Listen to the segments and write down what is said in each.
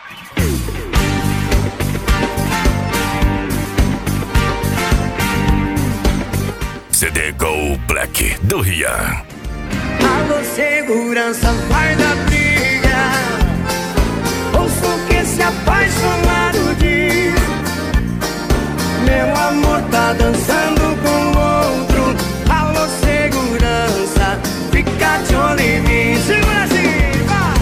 CD Go Black do Rian. Alô, segurança, vai da briga. Ouço o que esse apaixonado diz. Meu amor tá dançando com outro. Alô, segurança, fica de olho em mim. Segura assim, vai.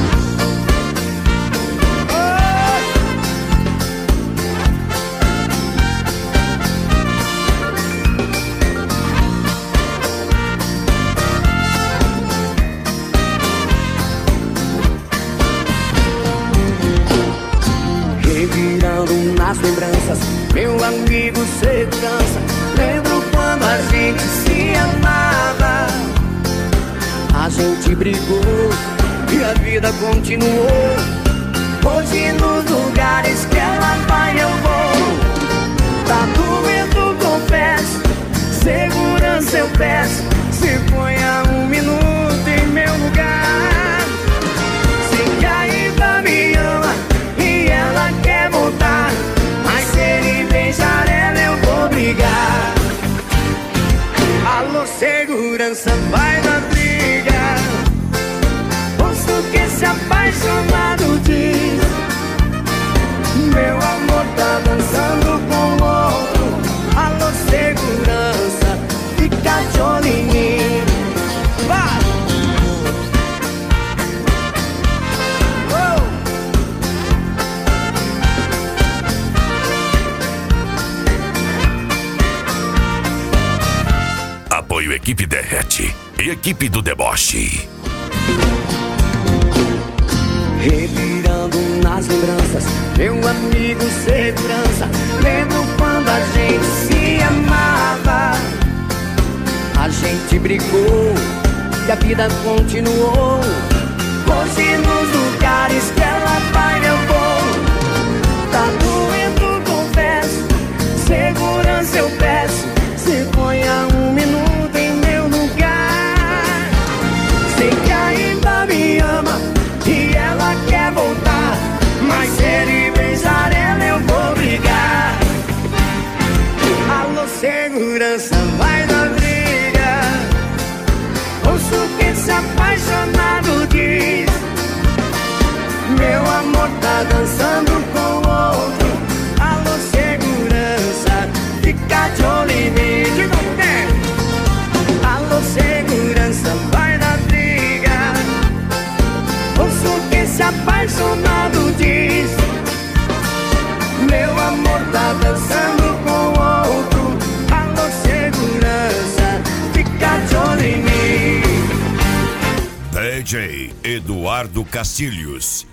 Revirando nas lembranças, meu amigo segurança. Lembro quando a gente se amava. A gente brigou e a vida continuou. Hoje nos lugares que ela vai eu vou. Tá doendo, confesso. Segurança eu peço. Se ponha um minuto em meu lugar. Sei que ainda me ama e ela quer voltar, mas se ele beijar ela eu vou brigar. Alô, segurança, vai na briga. Ouço o que esse apaixonado diz. Meu amor tá dançando com outro. Alô, segurança, fica de olho em mim. Vai! Apoio Equipe Derrete e Equipe do Deboche. Revirando nas lembranças, meu amigo segurança. Lembro quando a gente se amava. A gente brigou e a vida continuou. Hoje nos lugares que ela vai eu vou. Tá doendo, confesso. Segurança eu peço. Se ponha um minuto em meu lugar. Sei que ainda me ama e ela quer voltar, mas se ele beijar ela eu vou brigar. Alô, segurança, vai na briga. Ouço o que esse apaixonado diz. Meu amor tá dançando com outro. Alô, segurança, fica de olho em mim. Alô, segurança, vai na briga. Ouço o que esse apaixonado diz. Meu amor tá dançando com outro. Alô, segurança, fica de olho em mim. DJ Eduardo Castilhos